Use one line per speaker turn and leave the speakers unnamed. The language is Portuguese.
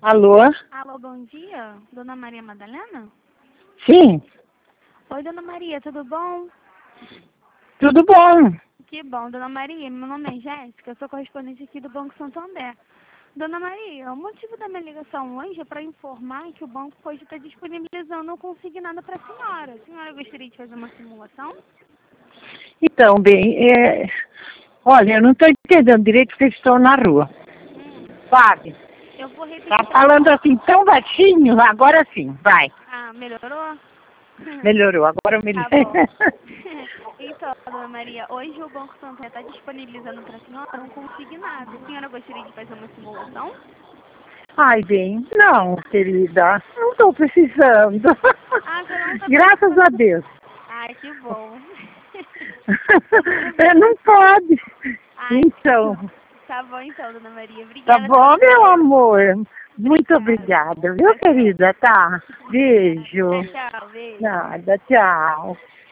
Alô?
Alô, bom dia. Dona Maria Madalena?
Sim,
Oi, Dona Maria, tudo bom?
tudo bom.
Que bom, Dona Maria. Meu nome é Jéssica, eu sou correspondente aqui do Banco Santander. Dona Maria, o motivo da minha ligação hoje é para informar que o banco pode estar disponibilizando um consignado para a senhora. A senhora gostaria de fazer uma simulação?
Então, bem, olha, eu não estou entendendo direito porque estou na rua, sabe?
Eu vou repetir.
Tá falando assim tão baixinho, agora sim, vai.
Ah, melhorou?
Melhorou, agora eu me
Tá bom. Então, Dona Maria, hoje o Banco Santander está disponibilizando para a senhora um consignado. A senhora gostaria de fazer uma simulação?
Ai, bem, não, querida, não estou precisando.
Ah, você não está
Graças a Deus.
Ai, que bom.
Não pode.
Ai,
Então,
tá bom então, Dona Maria.
tá
Obrigada
bom,
pela
meu
atenção.
amor? Muito obrigada, viu, querida? Tá, beijo.
Tchau, tchau. Beijo.
Nada, tchau.